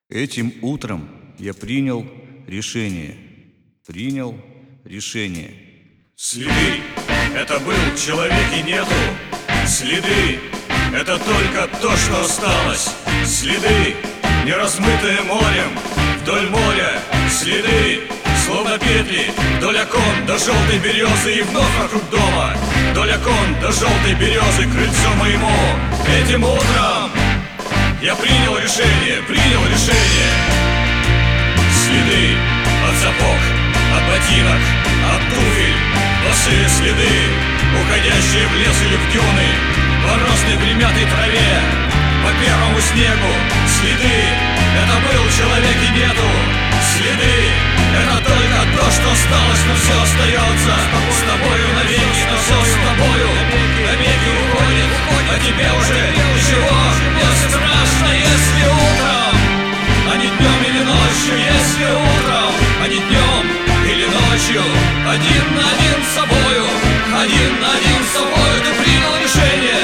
Этим утром я принял решение. Следы — это был человек и нету. Следы — это только то, что осталось. Следы, не размытые морем, вдоль моря. Следы, словно петли, вдоль окон до желтой березы и вновь вокруг дома. Вдоль окон до желтой березы, крыльцо моему. Этим утром я принял решение. Следы от сапог, от ботинок, от туфель, босые следы, уходящие в лес или в дюны, по росной примятой траве, по первому снегу. Следы — это был человек и нету. Следы — это только то, что осталось, но все остается с тобою навеки, но все с тобою навеки уходит, а тебе уже ничего не страшно, если утром, а не днем или ночью, если утром, а не днем или ночью, один на один с собою, один на один с собою ты принял решение.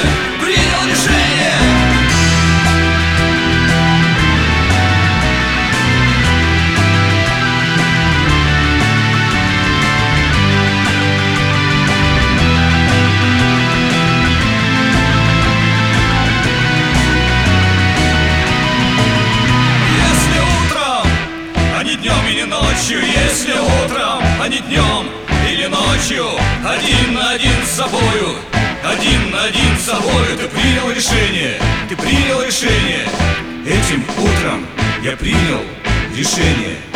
Если утром, а не днем или ночью, один на один с собою, один на один с собою ты принял решение. Этим утром я принял решение.